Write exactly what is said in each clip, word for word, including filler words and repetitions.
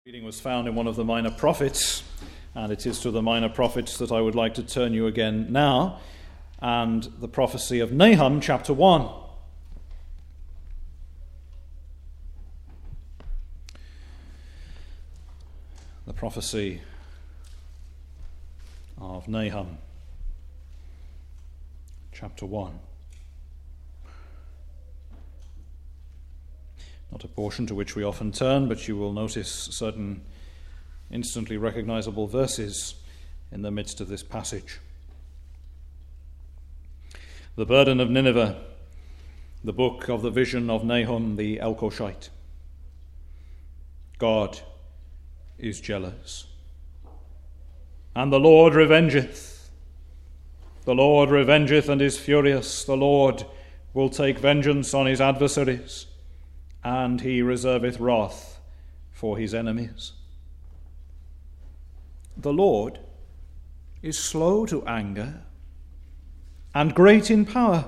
Reading was found in one of the minor prophets, and it is to the minor prophets that I would like to turn you again now, and the prophecy of Nahum, chapter one. The prophecy of Nahum, chapter one. Not a portion to which we often turn, but you will notice certain instantly recognizable verses in the midst of this passage. The burden of Nineveh, the book of the vision of Nahum the Elkoshite. God is jealous, and the Lord revengeth. The Lord revengeth and is furious. The Lord will take vengeance on his adversaries, and he reserveth wrath for his enemies. The Lord is slow to anger and great in power,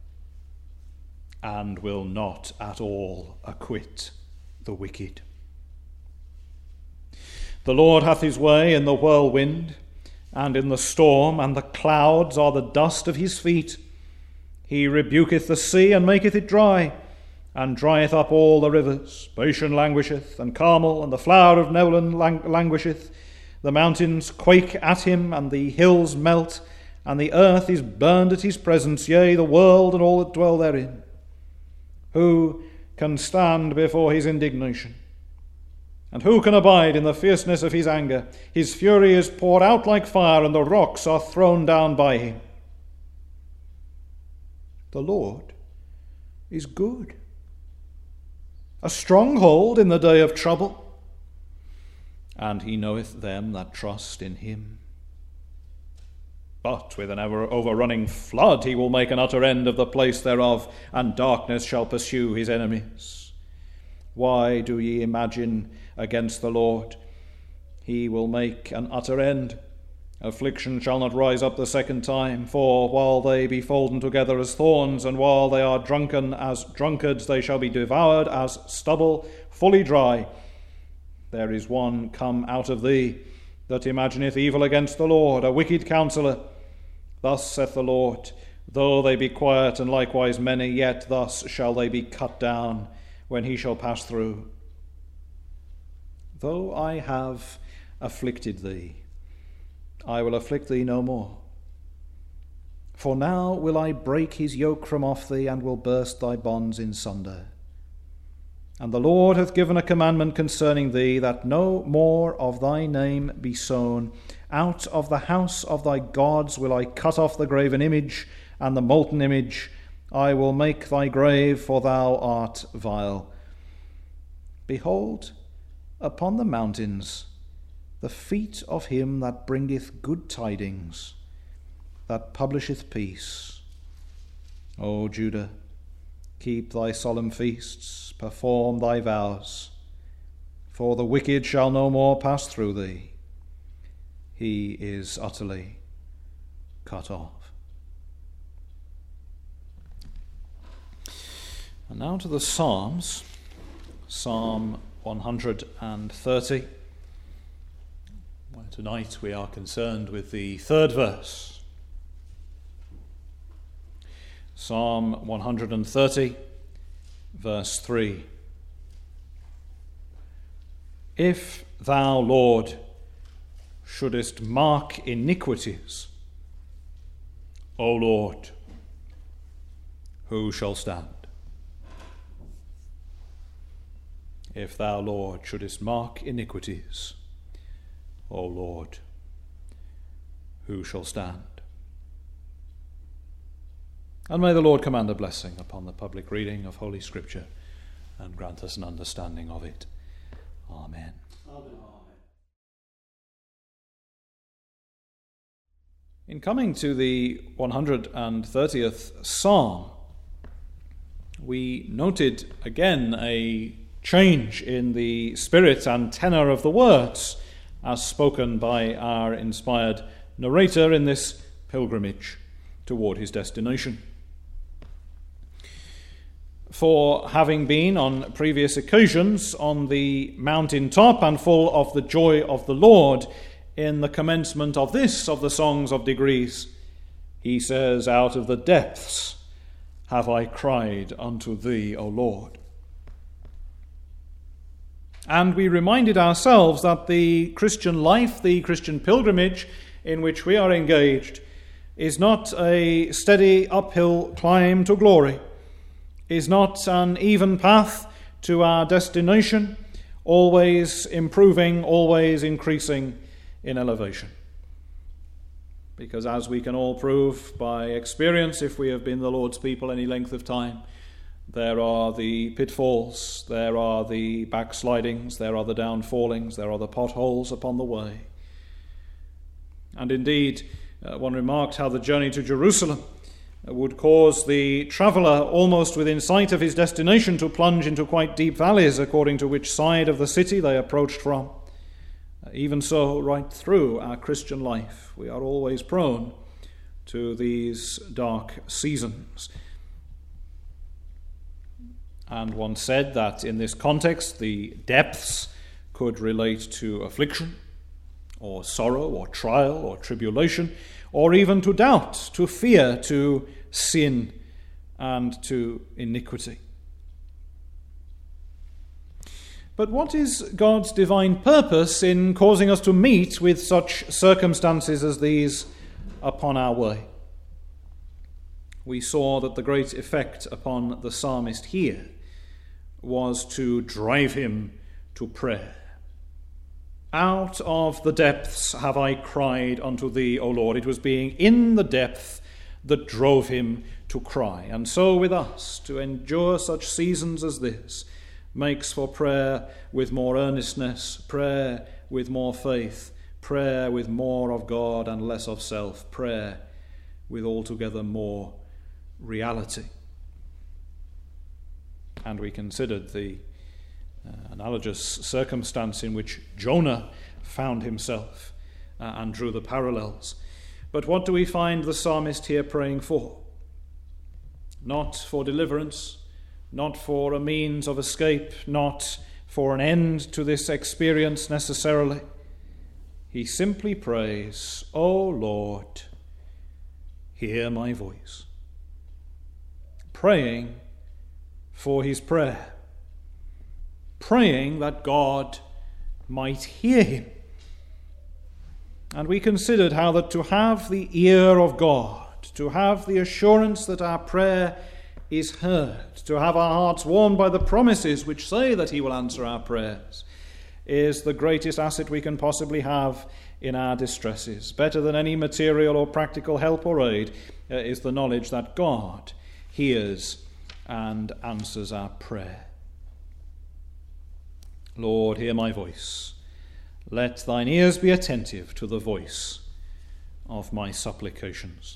and will not at all acquit the wicked. The Lord hath his way in the whirlwind and in the storm, and the clouds are the dust of his feet. He rebuketh the sea and maketh it dry, and drieth up all the rivers. Bashan languisheth, and Carmel, and the flower of Nolan lang- languisheth. The mountains quake at him, and the hills melt, and the earth is burned at his presence, yea, the world and all that dwell therein. Who can stand before his indignation? And who can abide in the fierceness of his anger? His fury is poured out like fire, and the rocks are thrown down by him. The Lord is good, a stronghold in the day of trouble, and he knoweth them that trust in him. But with an ever overrunning flood he will make an utter end of the place thereof, and darkness shall pursue his enemies. Why do ye imagine against the Lord? He will make an utter end. Affliction shall not rise up the second time, for while they be folden together as thorns, and while they are drunken as drunkards, they shall be devoured as stubble, fully dry. There is one come out of thee that imagineth evil against the Lord, a wicked counsellor. Thus saith the Lord, though they be quiet and likewise many, yet thus shall they be cut down when he shall pass through. Though I have afflicted thee, I will afflict thee no more. For now will I break his yoke from off thee, and will burst thy bonds in sunder. And the Lord hath given a commandment concerning thee, that no more of thy name be sown. Out of the house of thy gods will I cut off the graven image and the molten image. I will make thy grave, for thou art vile. Behold, upon the mountains the feet of him that bringeth good tidings, that publisheth peace. O Judah, keep thy solemn feasts, perform thy vows, for the wicked shall no more pass through thee. He is utterly cut off. And now to the Psalms, Psalm one hundred thirty. Well, tonight we are concerned with the third verse. Psalm one hundred thirty, verse three. If thou, Lord, shouldest mark iniquities, O Lord, who shall stand? If thou, Lord, shouldest mark iniquities, O Lord, who shall stand? And may the Lord command a blessing upon the public reading of Holy Scripture, and grant us an understanding of it. Amen. Amen. In coming to the one hundred thirtieth Psalm, we noted again a change in the spirit and tenor of the words as spoken by our inspired narrator in this pilgrimage toward his destination. for having been on previous occasions on the mountain top and full of the joy of the Lord in the commencement of this, of the Songs of Degrees. He says, "Out of the depths have I cried unto thee, O Lord." And we reminded ourselves that the Christian life, the Christian pilgrimage in which we are engaged, is not a steady uphill climb to glory, is not an even path to our destination, always improving, always increasing in elevation. Because as we can all prove by experience, if we have been the Lord's people any length of time, there are the pitfalls, there are the backslidings, there are the downfallings, there are the potholes upon the way. And indeed, uh, one remarked how the journey to Jerusalem would cause the traveller almost within sight of his destination to plunge into quite deep valleys according to which side of the city they approached from. Even so, right through our Christian life, we are always prone to these dark seasons. And one said that in this context, the depths could relate to affliction, or sorrow, or trial, or tribulation, or even to doubt, to fear, to sin, and to iniquity. But what is God's divine purpose in causing us to meet with such circumstances as these upon our way? We saw that the great effect upon the psalmist here was to drive him to prayer. Out of the depths have I cried unto thee, O Lord. It was being in the depth that drove him to cry. And so with us, to endure such seasons as this makes for prayer with more earnestness, prayer with more faith, prayer with more of God and less of self, prayer with altogether more reality. And we considered the uh, analogous circumstance in which Jonah found himself uh, and drew the parallels. But what do we find the psalmist here praying for? Not for deliverance, not for a means of escape, not for an end to this experience necessarily. He simply prays, O Lord, hear my voice. Praying for his prayer. Praying that God might hear him. And we considered how that to have the ear of God, to have the assurance that our prayer is heard, to have our hearts warmed by the promises which say that he will answer our prayers, is the greatest asset we can possibly have in our distresses. Better than any material or practical help or aid uh, is the knowledge that God hears and answers our prayer. Lord, hear my voice. Let thine ears be attentive to the voice of my supplications.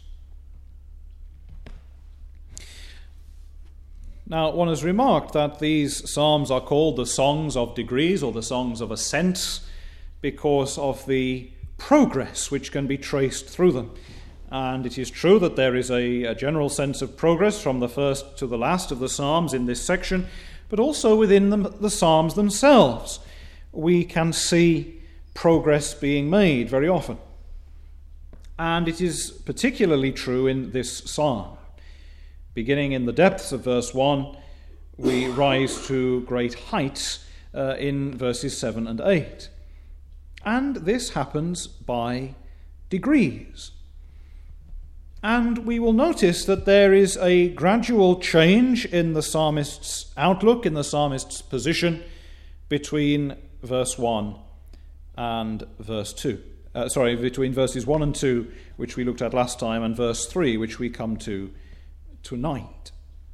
Now, one has remarked that these psalms are called the Songs of Degrees or the Songs of Ascents because of the progress which can be traced through them. And it is true that there is a, a general sense of progress from the first to the last of the Psalms in this section, but also within them, the Psalms themselves, we can see progress being made very often. And it is particularly true in this psalm. Beginning in the depths of verse one, we rise to great heights uh, in verses seven and eight. And this happens by degrees. And we will notice that there is a gradual change in the psalmist's outlook, in the psalmist's position, between verse one and verse two. Uh, sorry, between verses one and two, which we looked at last time, and verse three, which we come to tonight.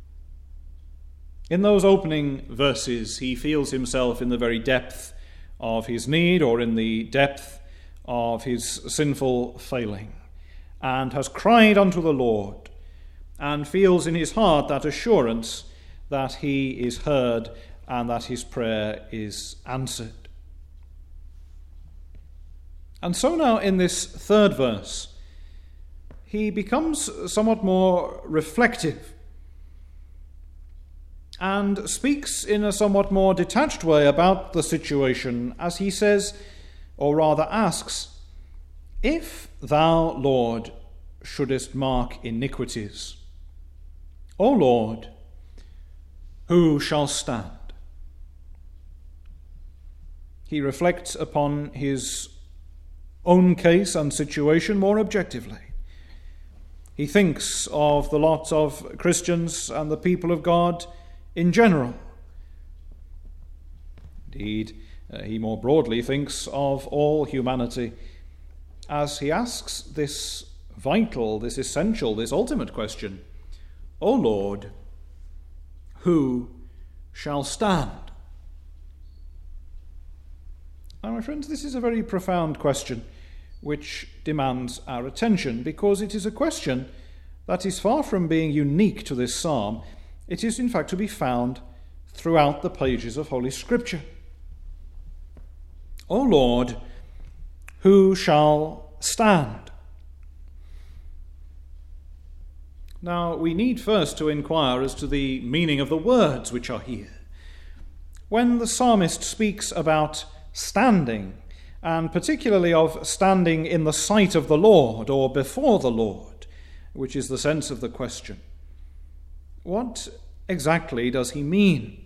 In those opening verses, he feels himself in the very depth of his need, or in the depth of his sinful failing, and has cried unto the Lord, and feels in his heart that assurance that he is heard and that his prayer is answered. And so now in this third verse, he becomes somewhat more reflective. and speaks in a somewhat more detached way about the situation as he says, or rather asks, "If thou, Lord, shouldest mark iniquities, O Lord, who shall stand?" He reflects upon his own case and situation more objectively. He thinks of the lot of Christians and the people of God in general. Indeed, uh, he more broadly thinks of all humanity as he asks this vital, this essential, this ultimate question, "O Lord, who shall stand?" Now, my friends, this is a very profound question which demands our attention, because it is a question that is far from being unique to this psalm. It is, in fact, to be found throughout the pages of Holy Scripture. O Lord, who shall stand? Now, we need first to inquire as to the meaning of the words which are here. When the psalmist speaks about standing, and particularly of standing in the sight of the Lord or before the Lord, which is the sense of the question, what exactly does he mean?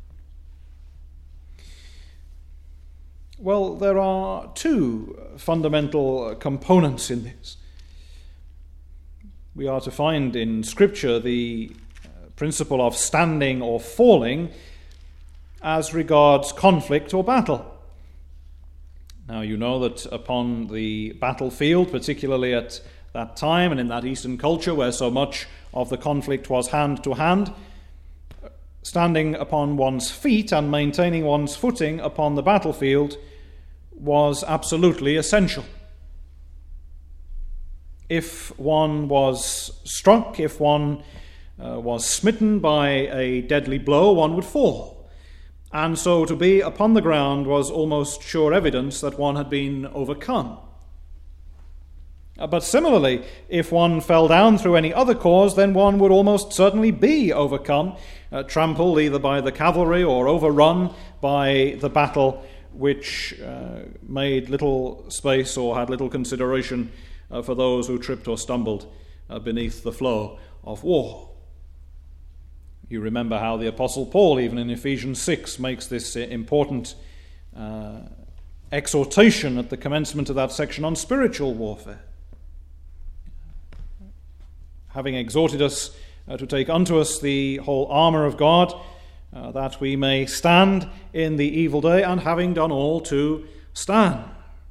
Well, there are two fundamental components in this. We are to find in Scripture the principle of standing or falling as regards conflict or battle. Now, you know that upon the battlefield, particularly at that time and in that Eastern culture where so much of the conflict was hand to hand, standing upon one's feet and maintaining one's footing upon the battlefield was absolutely essential. If one was struck, if one uh, was smitten by a deadly blow, one would fall. And so to be upon the ground was almost sure evidence that one had been overcome. But similarly, if one fell down through any other cause, then one would almost certainly be overcome, uh, trampled either by the cavalry or overrun by the battle, which uh, made little space or had little consideration uh, for those who tripped or stumbled uh, beneath the flow of war. You remember how the Apostle Paul, even in Ephesians six, makes this important uh, exhortation at the commencement of that section on spiritual warfare. Having exhorted us uh, to take unto us the whole armour of God, uh, that we may stand in the evil day, and having done all, to stand.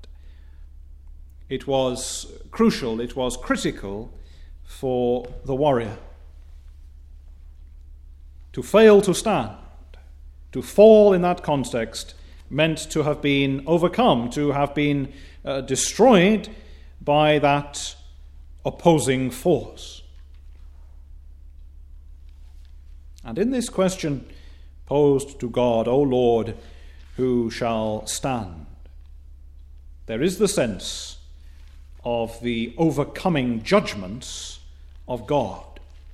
It was crucial, it was critical for the warrior. To fail to stand, to fall in that context, meant to have been overcome, to have been uh, destroyed by that opposing force. And in this question posed to God, O Lord, who shall stand, there is the sense of the overcoming judgments of God.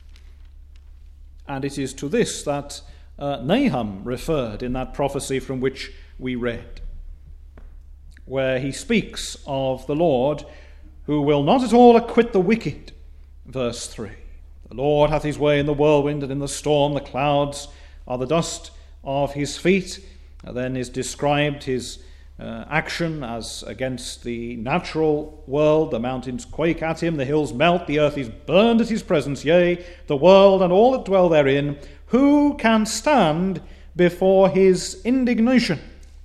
And it is to this that uh, Nahum referred in that prophecy from which we read, where he speaks of the Lord who will not at all acquit the wicked. Verse three, the Lord hath his way in the whirlwind and in the storm, the clouds are the dust of his feet. And then is described his uh, action as against the natural world. The mountains quake at him, the hills melt, the earth is burned at his presence, yea, the world and all that dwell therein. Who can stand before his indignation?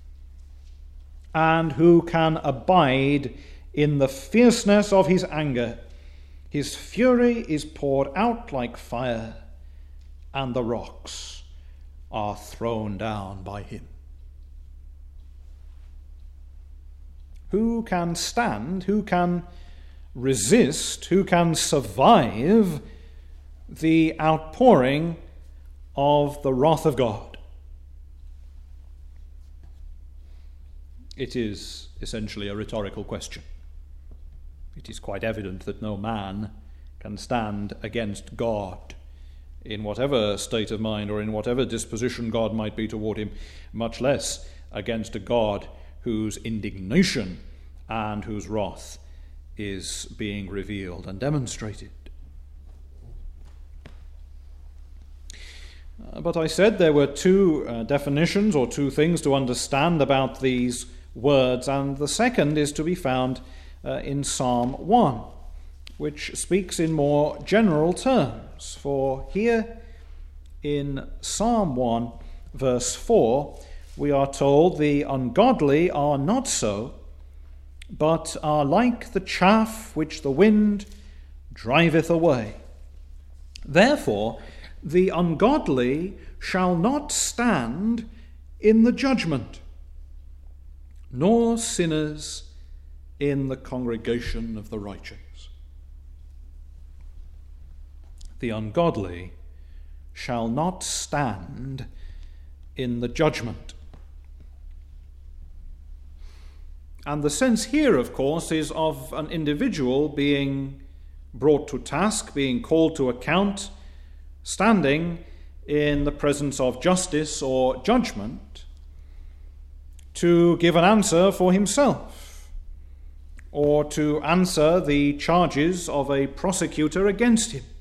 And who can abide in the fierceness of his anger? His fury is poured out like fire, and the rocks are thrown down by him. Who can stand, who can resist, who can survive the outpouring of the wrath of God? It is essentially a rhetorical question. It is quite evident that no man can stand against God in whatever state of mind or in whatever disposition God might be toward him, much less against a God whose indignation and whose wrath is being revealed and demonstrated. Uh, but I said there were two uh, definitions or two things to understand about these words, and the second is to be found uh, in Psalm one, which speaks in more general terms. For here in Psalm one, verse four, we are told, "The ungodly are not so, but are like the chaff which the wind driveth away. Therefore the ungodly shall not stand in the judgment, nor sinners in the congregation of the righteous." The ungodly shall not stand in the judgment. And the sense here, of course, is of an individual being brought to task, being called to account, standing in the presence of justice or judgment to give an answer for himself, or to answer the charges of a prosecutor against him.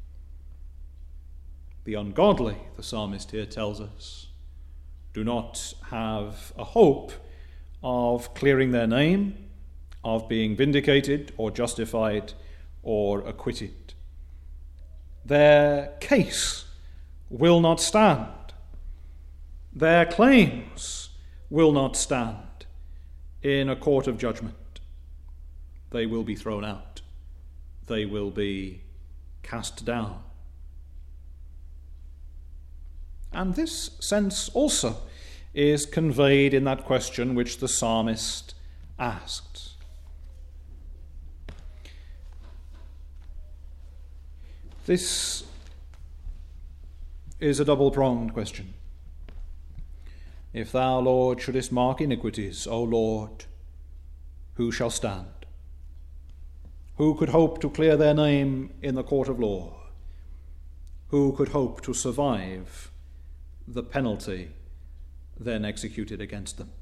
The ungodly, the psalmist here tells us, do not have a hope of clearing their name, of being vindicated or justified or acquitted. Their case will not stand. Their claims will not stand in a court of judgment. They will be thrown out. They will be cast down. And this sense also is conveyed in that question which the psalmist asked. This is a double-pronged question. If thou, Lord, shouldest mark iniquities, O Lord, who shall stand? Who could hope to clear their name in the court of law? Who could hope to survive the penalty then executed against them?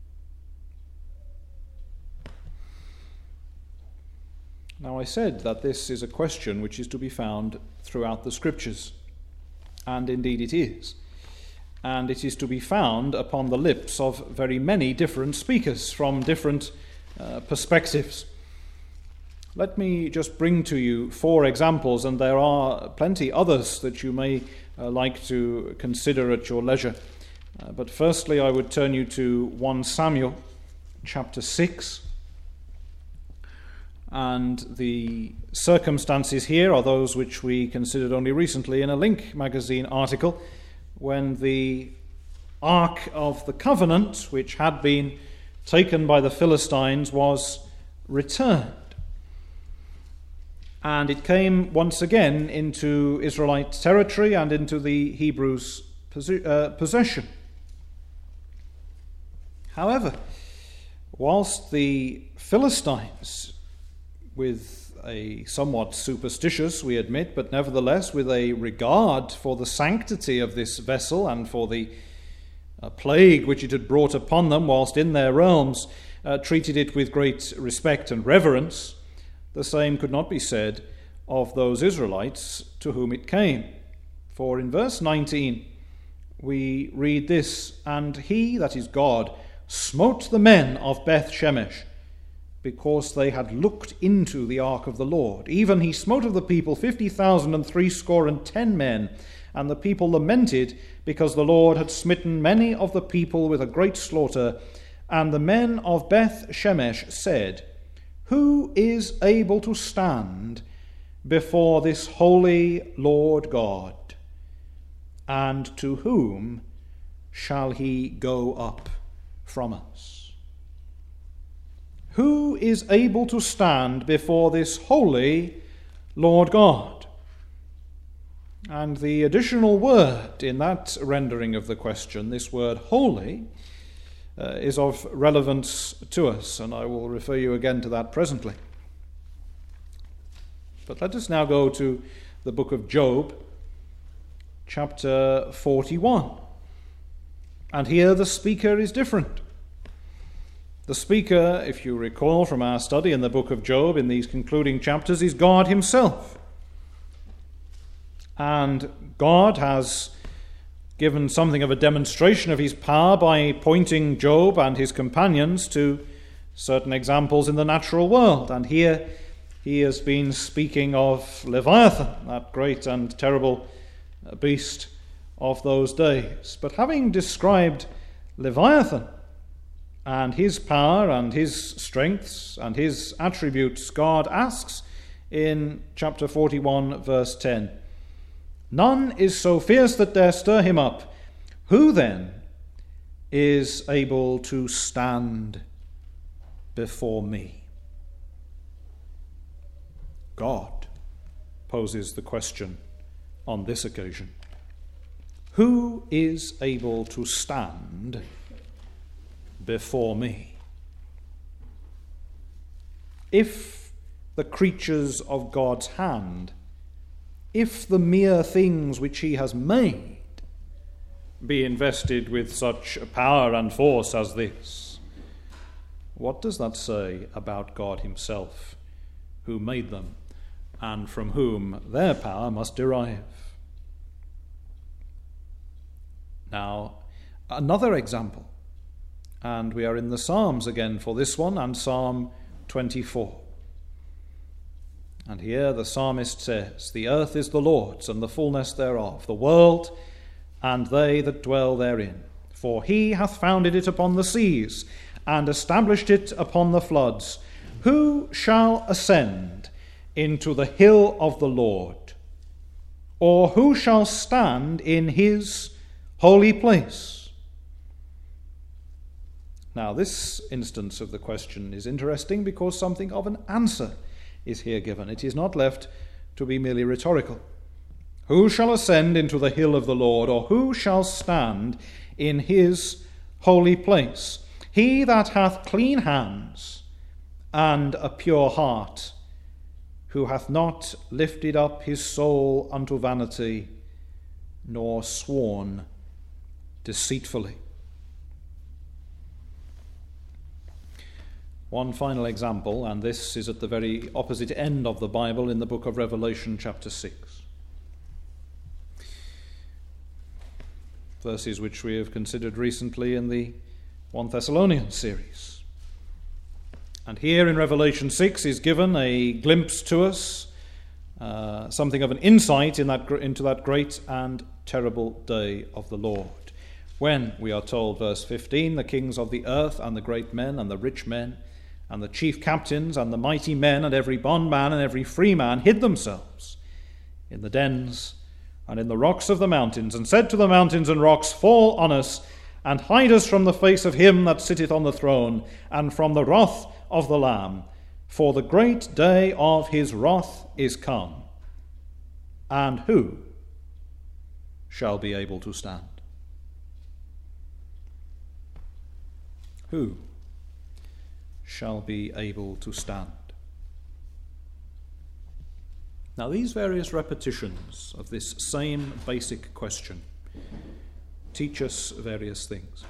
Now, I said that this is a question which is to be found throughout the Scriptures, and indeed it is. And it is to be found upon the lips of very many different speakers from different uh, perspectives. Let me just bring to you four examples, and there are plenty others that you may uh, like to consider at your leisure. Uh, but firstly, I would turn you to First Samuel chapter six. And the circumstances here are those which we considered only recently in a Link magazine article, when the Ark of the Covenant, which had been taken by the Philistines, was returned. And it came once again into Israelite territory and into the Hebrews' possession. However, whilst the Philistines, with a somewhat superstitious, we admit, but nevertheless with a regard for the sanctity of this vessel and for the uh, plague which it had brought upon them whilst in their realms, uh, treated it with great respect and reverence, the same could not be said of those Israelites to whom it came. For in verse nineteen we read this, "And he," that is God, "smote the men of Beth Shemesh, because they had looked into the ark of the Lord. Even he smote of the people fifty thousand and threescore and ten men. And the people lamented, because the Lord had smitten many of the people with a great slaughter. And the men of Beth Shemesh said, Who is able to stand before this holy Lord God? And to whom shall he go up from us?" Who is able to stand before this holy Lord God? And the additional word in that rendering of the question, this word holy, uh, is of relevance to us, and I will refer you again to that presently. But let us now go to the book of Job, chapter forty-one. And here the speaker is different. The speaker, if you recall from our study in the book of Job in these concluding chapters, is God himself. And God has given something of a demonstration of his power by pointing Job and his companions to certain examples in the natural world. And here he has been speaking of Leviathan, that great and terrible beast of those days. But having described Leviathan and his power and his strengths and his attributes, God asks in chapter forty-one, verse ten, "None is so fierce that dare stir him up. Who then is able to stand before me?" God poses the question on this occasion. Who is able to stand before me? If the creatures of God's hand, if the mere things which he has made be invested with such power and force as this, what does that say about God himself, who made them and from whom their power must derive? Now, another example, and we are in the Psalms again for this one, and Psalm twenty-four. And here the psalmist says, "The earth is the Lord's, and the fullness thereof, the world, and they that dwell therein. For he hath founded it upon the seas, and established it upon the floods. Who shall ascend into the hill of the Lord? Or who shall stand in his holy place?" Now, this instance of the question is interesting because something of an answer is here given. It is not left to be merely rhetorical. Who shall ascend into the hill of the Lord, or who shall stand in his holy place? He that hath clean hands and a pure heart, who hath not lifted up his soul unto vanity, nor sworn deceitfully. One final example, and this is at the very opposite end of the Bible in the book of Revelation, chapter six. Verses which we have considered recently in the First Thessalonians series. And here in Revelation six is given a glimpse to us, uh, something of an insight in that, into that great and terrible day of the Lord. When, we are told, verse fifteen, the kings of the earth and the great men and the rich men and the chief captains and the mighty men and every bondman and every free man hid themselves in the dens and in the rocks of the mountains, and said to the mountains and rocks, "Fall on us, and hide us from the face of him that sitteth on the throne, and from the wrath of the Lamb. For the great day of his wrath is come. And who shall be able to stand?" Who shall be able to stand? Now, these various repetitions of this same basic question teach us various things.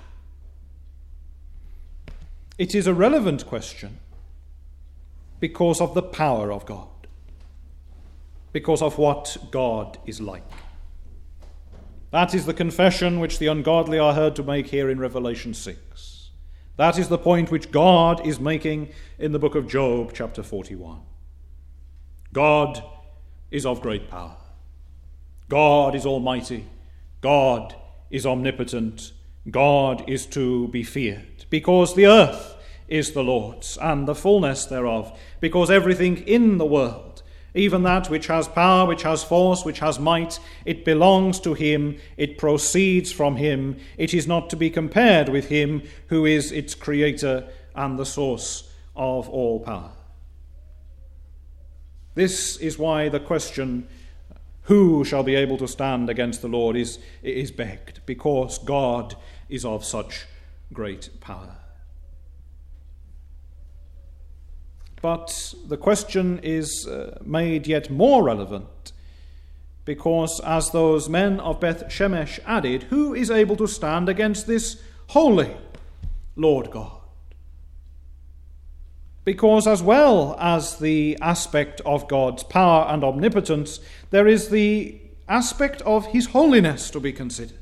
It is a relevant question because of the power of God, because of what God is like. That is the confession which the ungodly are heard to make here in Revelation six. That is the point which God is making in the book of Job, chapter forty-one. God is of great power. God is almighty. God is omnipotent. God is to be feared, because the earth is the Lord's and the fullness thereof, because everything in the world, even that which has power, which has force, which has might, it belongs to him, it proceeds from him, it is not to be compared with him who is its creator and the source of all power. This is why the question, who shall be able to stand against the Lord, is, is begged, because God is of such great power. But the question is uh, made yet more relevant because, as those men of Beth Shemesh added, who is able to stand against this holy Lord God? Because as well as the aspect of God's power and omnipotence, there is the aspect of his holiness to be considered.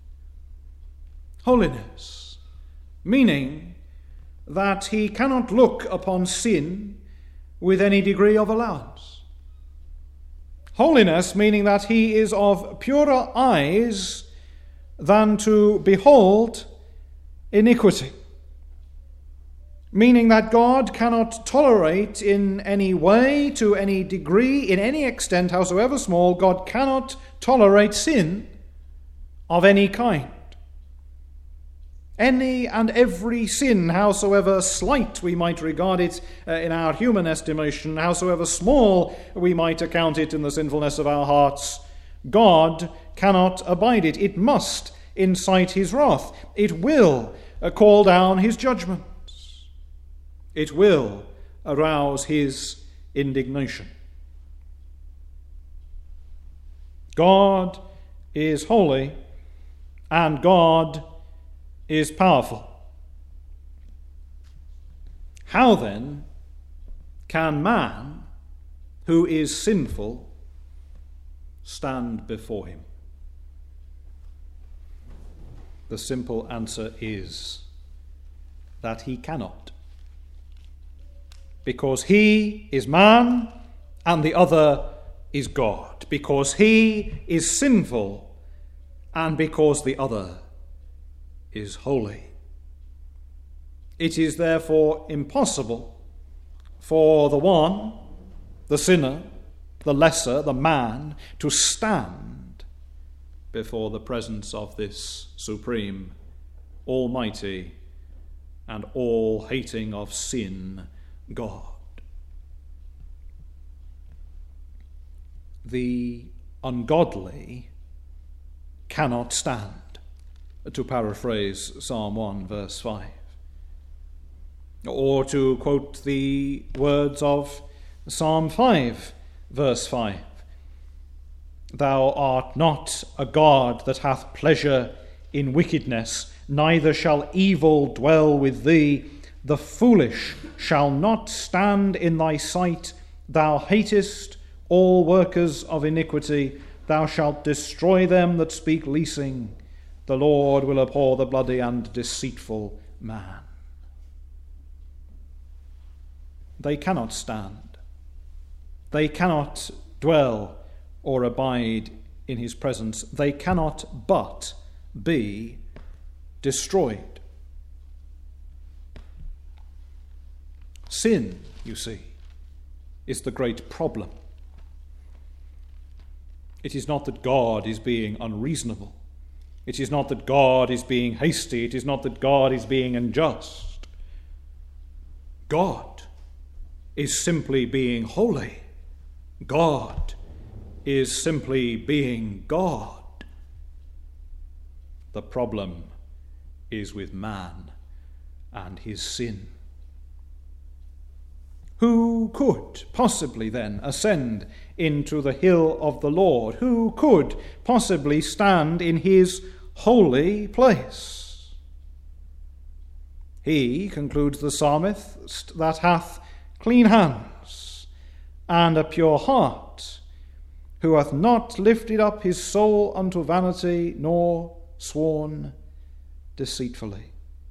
Holiness, meaning that he cannot look upon sin with any degree of allowance. Holiness, meaning that he is of purer eyes than to behold iniquity. Meaning that God cannot tolerate in any way, to any degree, in any extent, howsoever small, God cannot tolerate sin of any kind. Any and every sin, howsoever slight we might regard it uh, in our human estimation, howsoever small we might account it in the sinfulness of our hearts, God cannot abide it. It must incite his wrath. It will uh, call down his judgments. It will arouse his indignation. God is holy, and God is powerful. How then can man, who is sinful, stand before him? The simple answer is that he cannot. Because he is man and the other is God. Because he is sinful and because the other is holy. It is therefore impossible for the one, the sinner, the lesser, the man, to stand before the presence of this supreme, almighty, and all-hating of sin God. The ungodly cannot stand, to paraphrase Psalm one, verse five. Or to quote the words of Psalm five, verse five. Thou art not a God that hath pleasure in wickedness, neither shall evil dwell with thee. The foolish shall not stand in thy sight. Thou hatest all workers of iniquity. Thou shalt destroy them that speak leasing. The Lord will abhor the bloody and deceitful man. They cannot stand. They cannot dwell or abide in his presence. They cannot but be destroyed. Sin, you see, is the great problem. It is not that God is being unreasonable. It is not that God is being hasty. It is not that God is being unjust. God is simply being holy. God is simply being God. The problem is with man and his sin. Who could possibly then ascend into the hill of the Lord? Who could possibly stand in his holy place? He, concludes the psalmist, that hath clean hands and a pure heart, who hath not lifted up his soul unto vanity, nor sworn deceitfully.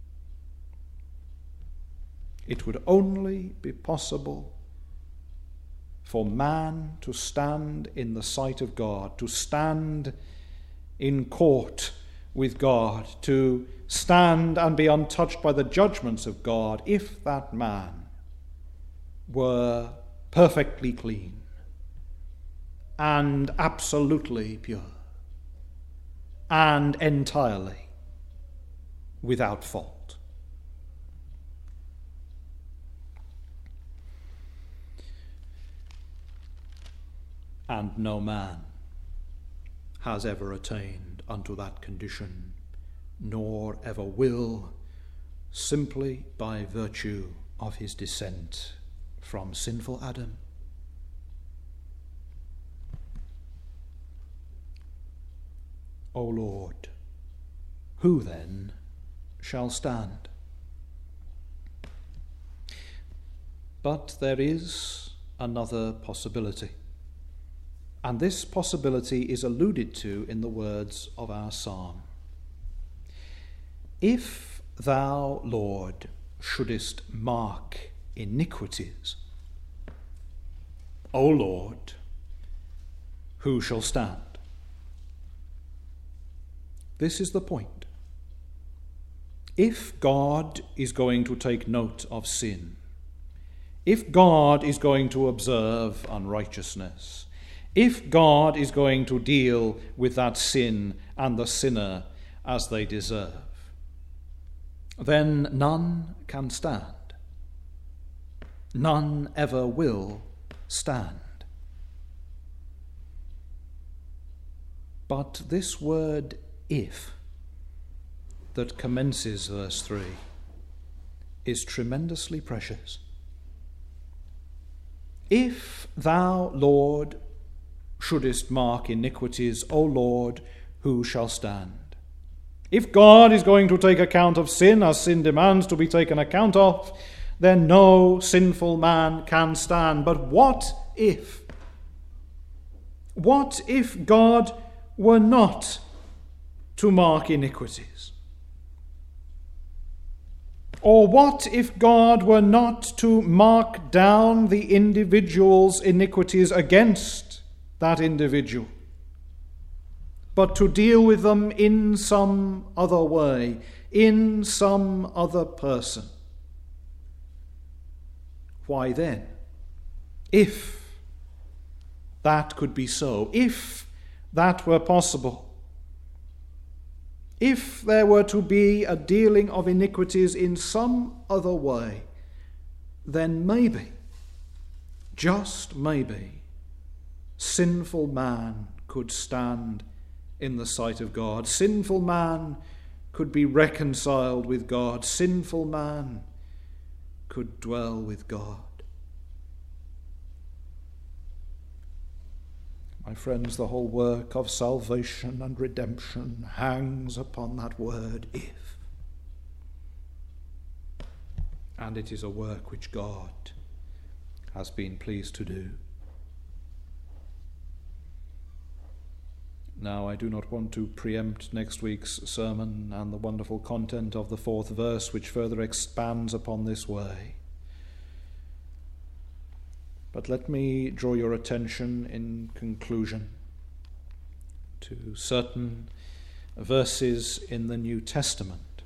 It would only be possible for man to stand in the sight of God, to stand in court with God, to stand and be untouched by the judgments of God, if that man were perfectly clean and absolutely pure and entirely without fault. And no man has ever attained unto that condition, nor ever will, simply by virtue of his descent from sinful Adam. O Lord, who then shall stand? But there is another possibility, and this possibility is alluded to in the words of our psalm. If thou, Lord, shouldest mark iniquities, O Lord, who shall stand? This is the point. If God is going to take note of sin, if God is going to observe unrighteousness, if God is going to deal with that sin and the sinner as they deserve, then none can stand. None ever will stand. But this word if that commences verse three is tremendously precious. If thou, Lord, shouldest mark iniquities, O Lord, who shall stand? If God is going to take account of sin as sin demands to be taken account of, then no sinful man can stand. But what if? What if God were not to mark iniquities? Or what if God were not to mark down the individual's iniquities against that individual, but to deal with them in some other way, in some other person? Why then, if that could be so, if that were possible, if there were to be a dealing of iniquities in some other way, then maybe, just maybe, sinful man could stand in the sight of God. Sinful man could be reconciled with God. Sinful man could dwell with God. My friends, the whole work of salvation and redemption hangs upon that word if. And it is a work which God has been pleased to do. Now, I do not want to preempt next week's sermon and the wonderful content of the fourth verse, which further expands upon this way. But let me draw your attention in conclusion to certain verses in the New Testament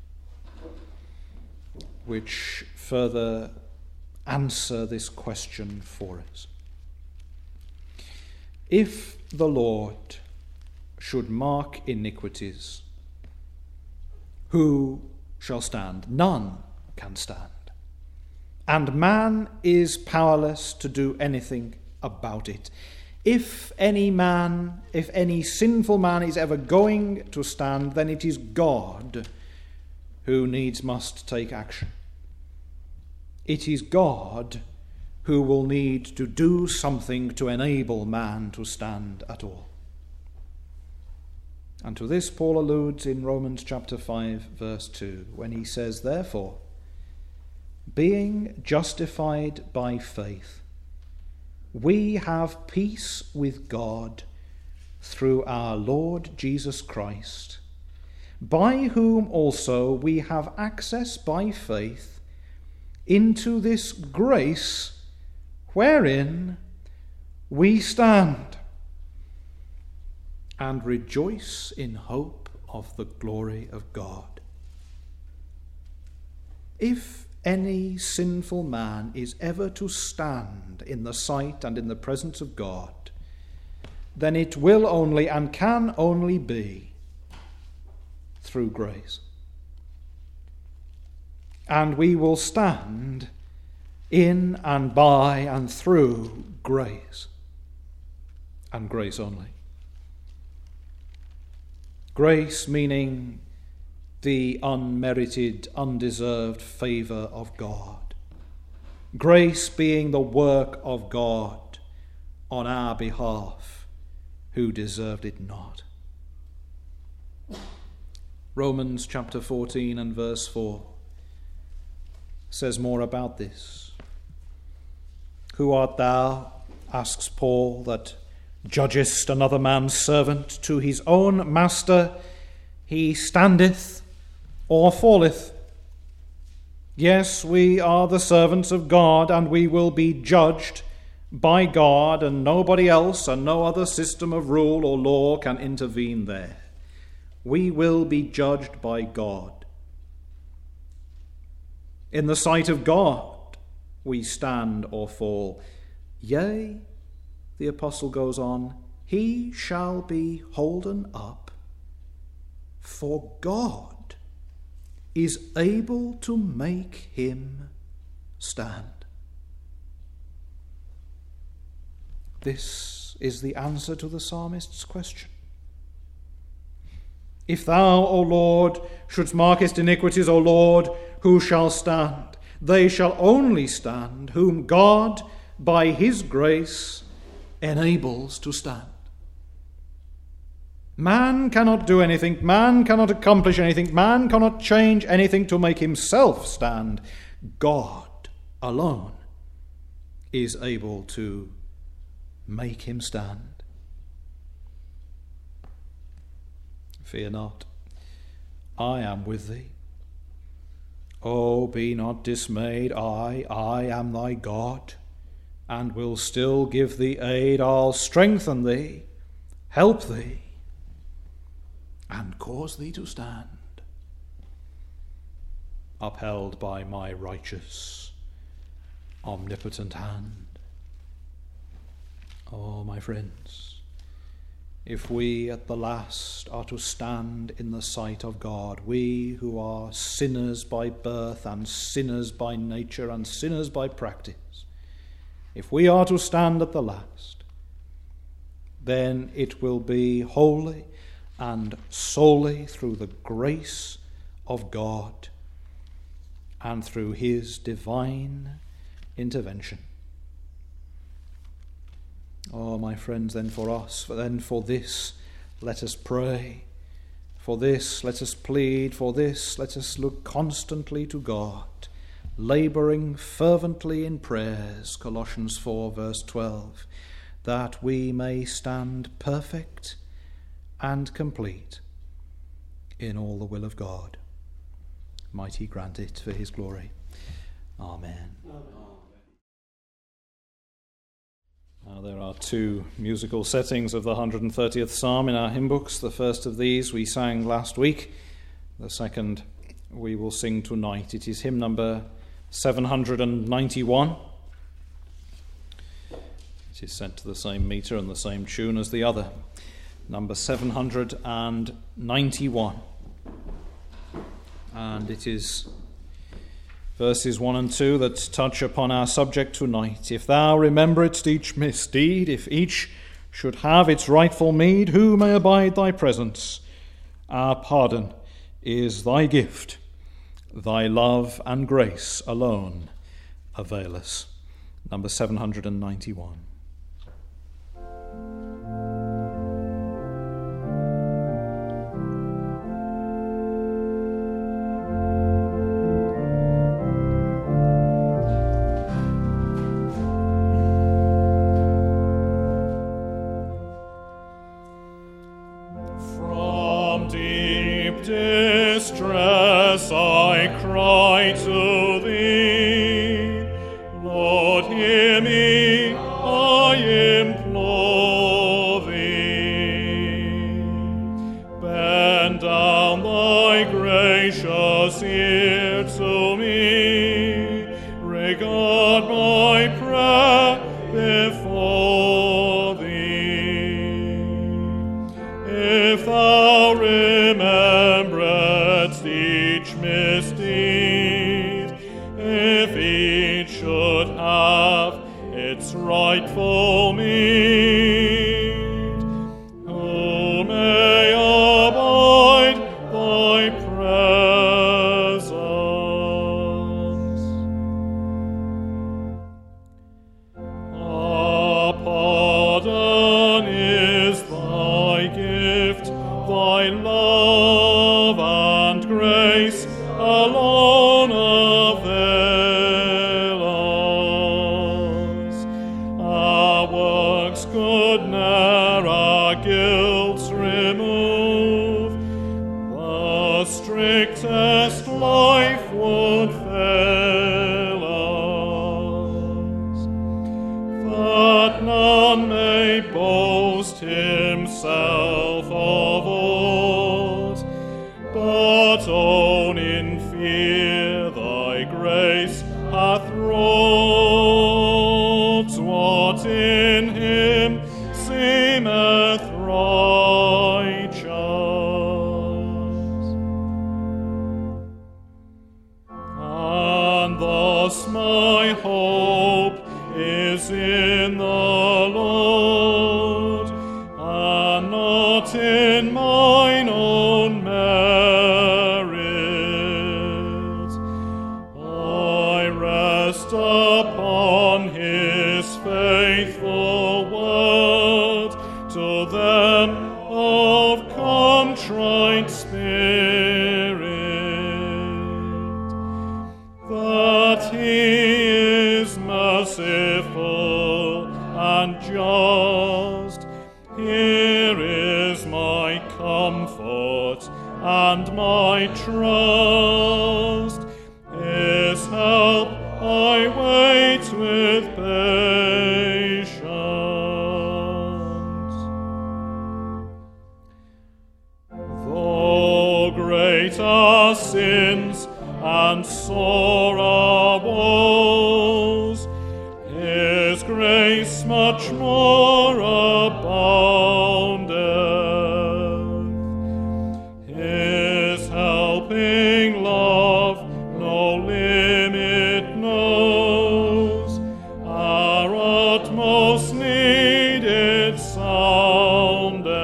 which further answer this question for us. If the Lord should mark iniquities, who shall stand? None can stand. And man is powerless to do anything about it. If any man, if any sinful man is ever going to stand, then it is God who needs must take action. It is God who will need to do something to enable man to stand at all. And to this Paul alludes in Romans chapter five, verse two, when he says, therefore, being justified by faith, we have peace with God through our Lord Jesus Christ, by whom also we have access by faith into this grace wherein we stand, and rejoice in hope of the glory of God. If any sinful man is ever to stand in the sight and in the presence of God, then it will only and can only be through grace. And we will stand in and by and through grace, and grace only. Grace meaning the unmerited, undeserved favour of God. Grace being the work of God on our behalf, who deserved it not. Romans chapter fourteen and verse four says more about this. Who art thou, asks Paul, that judgest another man's servant? To his own master he standeth or falleth. Yes, we are the servants of God, and we will be judged by God, and nobody else and no other system of rule or law can intervene there. We will be judged by God. In the sight of God we stand or fall. Yea, the apostle goes on, he shall be holden up, for God is able to make him stand. This is the answer to the psalmist's question. If thou, O Lord, shouldst mark his iniquities, O Lord, who shall stand? They shall only stand whom God, by his grace, enables to stand. Man cannot do anything, man cannot accomplish anything, man cannot change anything to make himself stand. God alone is able to make him stand. Fear not, I am with thee. Oh, be not dismayed, I, I am thy God, and will still give thee aid. I'll strengthen thee, help thee, and cause thee to stand, upheld by my righteous, omnipotent hand. Oh, my friends, if we at the last are to stand in the sight of God, we who are sinners by birth and sinners by nature and sinners by practice, if we are to stand at the last, then it will be wholly and solely through the grace of God and through his divine intervention. Oh, my friends, then for us, then for this, let us pray. For this, let us plead. For this, let us look constantly to God, labouring fervently in prayers, Colossians four, verse twelve, that we may stand perfect and complete in all the will of God. Might he grant it for his glory. Amen. Amen. Now, there are two musical settings of the one hundred thirtieth Psalm in our hymn books. The first of these we sang last week. The second we will sing tonight. It is hymn number seven hundred ninety-one. It is set to the same meter and the same tune as the other. Number seven hundred ninety-one. And it is verses one and two that touch upon our subject tonight. If thou rememberedst each misdeed, if each should have its rightful meed, who may abide thy presence? Our pardon is thy gift, thy love and grace alone avail us. Number seven hundred ninety-one. Thy love robes, what in him seemeth righteous. And thus my hope is in the Lord, and not in mine own merit. I rest upon his faithful word to them of contrite spirit, that he is merciful and just. Here is my comfort and my trust. His help I wait with patience. Though great are sins and sore our woes, his grace much more aboundeth. His helping love no limit knows, our utmost need it soundeth.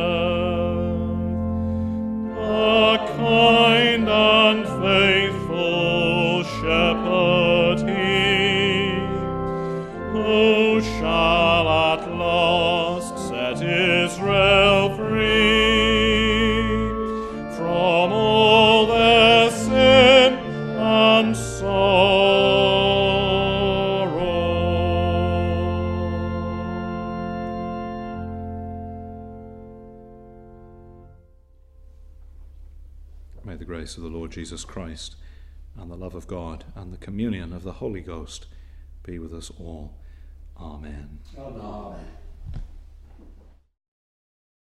A kind and faithful shepherd he, who shall at last set Israel free from all their sin and sorrow. May the grace of the Lord Jesus Christ and the love of God and the communion of the Holy Ghost be with us all. Amen. Amen.